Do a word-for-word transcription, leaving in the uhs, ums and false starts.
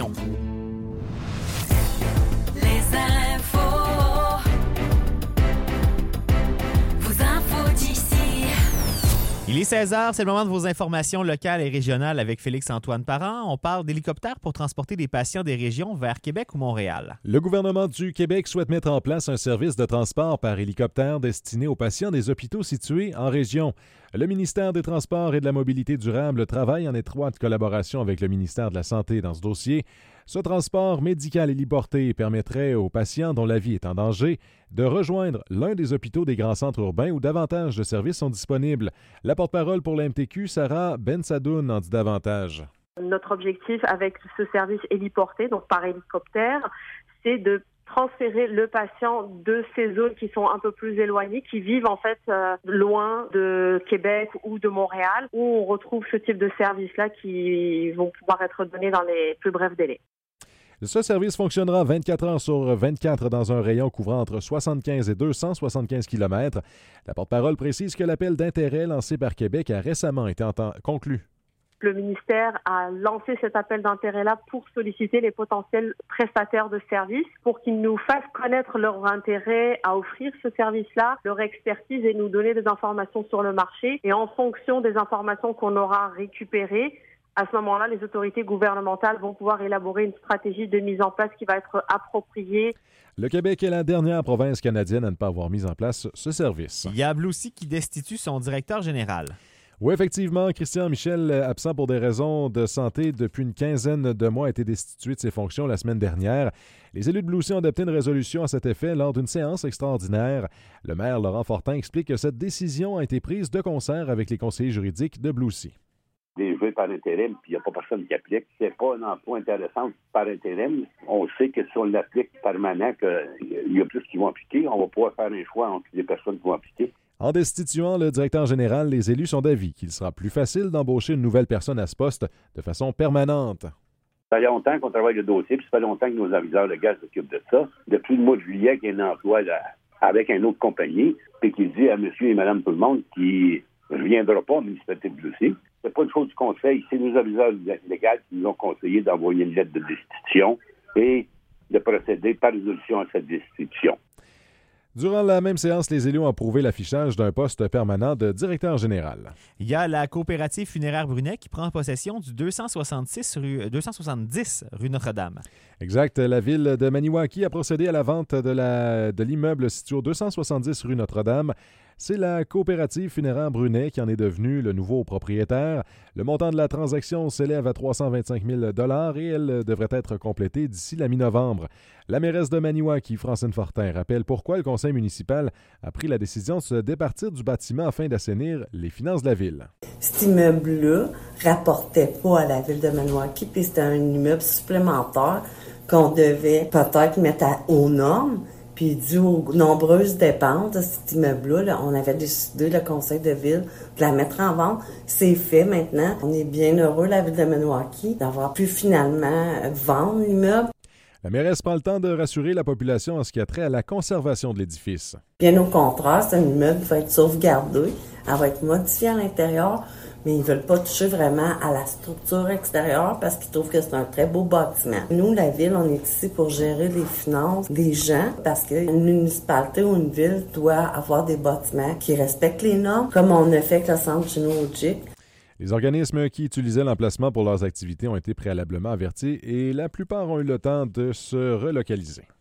région. Les infos. Vos infos d'ici. Il est seize heures, c'est le moment de vos informations locales et régionales avec Félix-Antoine Parent. On parle d'hélicoptères pour transporter des patients des régions vers Québec ou Montréal. Le gouvernement du Québec souhaite mettre en place un service de transport par hélicoptère destiné aux patients des hôpitaux situés en région. Le ministère des Transports et de la Mobilité durable travaille en étroite collaboration avec le ministère de la Santé dans ce dossier. Ce transport médical héliporté permettrait aux patients dont la vie est en danger de rejoindre l'un des hôpitaux des grands centres urbains où davantage de services sont disponibles. La porte-parole pour l'A M T Q, Sarah Bensadoun, en dit davantage. Notre objectif avec ce service héliporté, donc par hélicoptère, c'est de transférer le patient de ces zones qui sont un peu plus éloignées, qui vivent en fait euh, loin de Québec ou de Montréal, où on retrouve ce type de services-là qui vont pouvoir être donnés dans les plus brefs délais. Ce service fonctionnera vingt-quatre heures sur vingt-quatre dans un rayon couvrant entre soixante-quinze et deux cent soixante-quinze kilomètres. La porte-parole précise que l'appel d'intérêt lancé par Québec a récemment été enten- conclu. Le ministère a lancé cet appel d'intérêt-là pour solliciter les potentiels prestataires de services pour qu'ils nous fassent connaître leur intérêt à offrir ce service-là, leur expertise et nous donner des informations sur le marché. Et en fonction des informations qu'on aura récupérées, à ce moment-là, les autorités gouvernementales vont pouvoir élaborer une stratégie de mise en place qui va être appropriée. Le Québec est la dernière province canadienne à ne pas avoir mis en place ce service. Il y a Blue Sea qui destitue son directeur général. Oui, effectivement, Christian Michel, absent pour des raisons de santé depuis une quinzaine de mois, a été destitué de ses fonctions la semaine dernière. Les élus de Blue Sea ont adopté une résolution à cet effet lors d'une séance extraordinaire. Le maire Laurent Fortin explique que cette décision a été prise de concert avec les conseillers juridiques de Blue Sea. Des jeux par intérim, puis il n'y a pas personne qui applique. C'est pas un emploi intéressant par intérim. On sait que si on l'applique permanent, qu'il y a plus qui vont appliquer, on va pouvoir faire un choix entre les personnes qui vont appliquer. En destituant le directeur général, les élus sont d'avis qu'il sera plus facile d'embaucher une nouvelle personne à ce poste de façon permanente. Ça fait longtemps qu'on travaille le dossier, puis ça fait longtemps que nos aviseurs de gaz s'occupent de ça. Depuis le mois de juillet, qu'il y a un emploi là, avec une autre compagnie, puis qu'il dit à monsieur et madame tout le monde qu'il ne reviendra pas en municipalité de Lucie. C'est pas une chose du conseil, c'est nos aviseurs légaux qui nous ont conseillé d'envoyer une lettre de destitution et de procéder par résolution à cette destitution. Durant la même séance, les élus ont approuvé l'affichage d'un poste permanent de directeur général. Il y a la coopérative funéraire Brunet qui prend possession du deux cent soixante-six rue, deux cent soixante-dix rue Notre-Dame. Exact. La ville de Maniwaki a procédé à la vente de, la, de l'immeuble situé au deux cent soixante-dix rue Notre-Dame. C'est la coopérative funéraire Brunet qui en est devenue le nouveau propriétaire. Le montant de la transaction s'élève à trois cent vingt-cinq mille dollars et elle devrait être complétée d'ici la mi-novembre. La mairesse de Maniwaki, Francine Fortin, rappelle pourquoi le conseil municipal a pris la décision de se départir du bâtiment afin d'assainir les finances de la ville. Cet immeuble-là rapportait pas à la ville de Maniwaki, puis c'était un immeuble supplémentaire qu'on devait peut-être mettre à, aux normes. Puis dû aux nombreuses dépenses de cet immeuble-là, là, on avait décidé, le conseil de ville, de la mettre en vente. C'est fait maintenant. On est bien heureux, la ville de Maniwaki, d'avoir pu finalement vendre l'immeuble. La mairesse prend le temps de rassurer la population en ce qui a trait à la conservation de l'édifice. Bien au contraire, c'est un immeuble qui va être sauvegardé. Elle va être modifiée à l'intérieur, mais ils veulent pas toucher vraiment à la structure extérieure parce qu'ils trouvent que c'est un très beau bâtiment. Nous, la ville, on est ici pour gérer les finances des gens parce qu'une municipalité ou une ville doit avoir des bâtiments qui respectent les normes, comme on a fait avec le centre généalogique. Les organismes qui utilisaient l'emplacement pour leurs activités ont été préalablement avertis et la plupart ont eu le temps de se relocaliser.